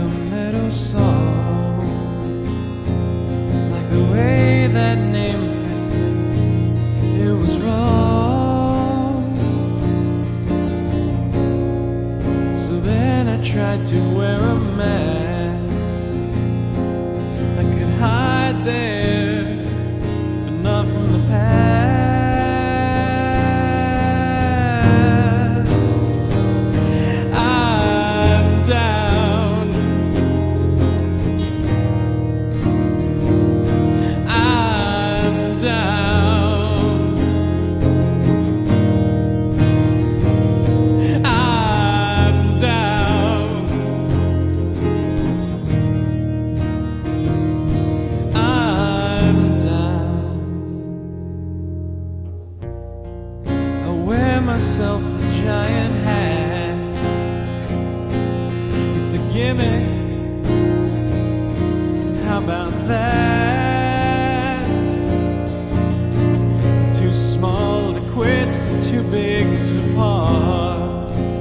a meadow song, like the way that name fits me, it was wrong. So then I tried to wear a mask. I could hide there, but not from the past. I'm down. I'm down. I'm down. I'm down. I wear myself a giant hat. It's a gimmick. How about that? Too small to quit, too big to part.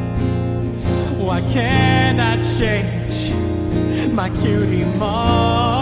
Why can't I change my cutie mark?